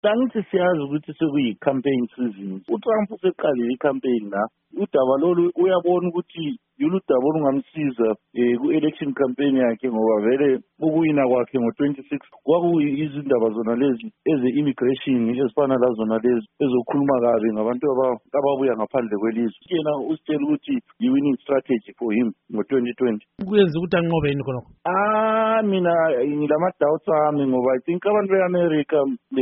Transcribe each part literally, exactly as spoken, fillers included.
Angithi siyazi ukuthi sekuyi-campaign season. uTrump useqalile i-campaign la. Udaba lolu uyabona ukuthi yilo udaba olungamsiza um ku-election campaign yakhe ngoba vele ukuwina kwakhe ngo-twenty-six kwakuyizindaba zona lezi eze-immigration ezifana la zona lezi ezokhuluma kabi ngabantu ababuya ngaphandle kwelizwe. Yena usitshela ukuthi yi-winning strategy for him ngo-twenty twenty. Kuyenza ukuthi anqobe yini khonokho? Ah mina ngilama-doubts ami ngoba I think abantu be-America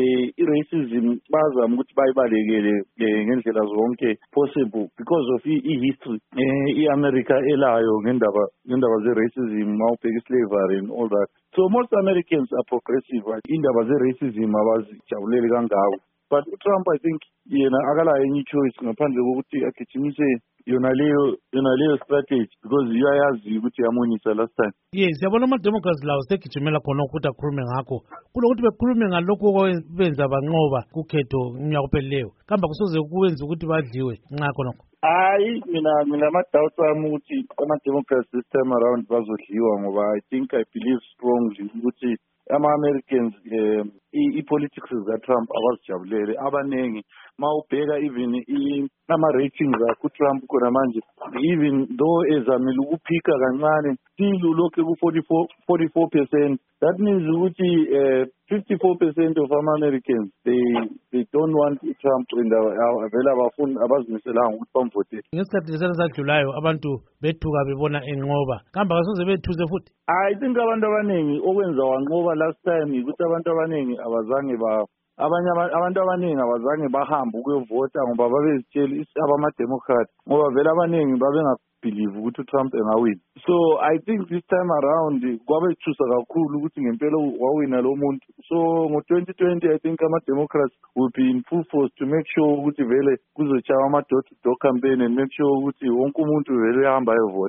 i-racism bazama ukuthi bayibalekele ngendlela zonke possible because of i-history i-America elayo ngendaba ngendaba ze-racism mawubheka i-slavery and all that. So most Americans are progressive. Indaba ze-racism abazijabuleli kangako. But uTrump I think yena akalayo enye choice ngaphandle kokuthi agijimise yona leyo yona leyo strategy because uyayazi ukuthi yamonisa last time. Yes, yabona ama-Democrats lawo segijimela khona ukuthi akhulume ngakho. Kulokuthi bekhulume ngalokho benza banqoba kukhetho umnyaka opheleleyo. Kambe kusoze kuwenza ukuthi badliwe nxa khonokho? Hayi mina nginama-doubts ami ukuthi ama-Democrats this time around bazodliwa ngoba I think I believe strongly ukuthi ama-Americans um i-politics zika-Trump abazijabulele abaningi. Mawubheka even ama-ratings aku-Trump khona manje even though ezamile ukuphika kancane still ulokhu ku-forty-four forty-four percent. That means ukuthi uh, fifty-four percent of ama-Americans they they don't want Trump and vele abafuni abazimiselanga ukuthi bamvotele. Ngesikhathi lesana sadlulayo abantu bethuka bebona enqoba. Kambe kasoze bethuze futhi? I think abantu abaningi okwenza wanqoba last time ukuthi abantu abaningi abazange ba abanye abantu abaningi abazange bahamba ukuyovota ngoba babezitshela abama-Democrat ngoba vele abaningi babengabelieve ukuthi uTrump engawina. So I think this time around kwabethusa kakhulu ukuthi ngempela wawina lo muntu. So ngo-twenty twenty I think ama-Democrats will be in full force to make sure ukuthi vele kuzochaywa ama-door to door campaign and make sure ukuthi wonke umuntu vele uyahamba ayovota.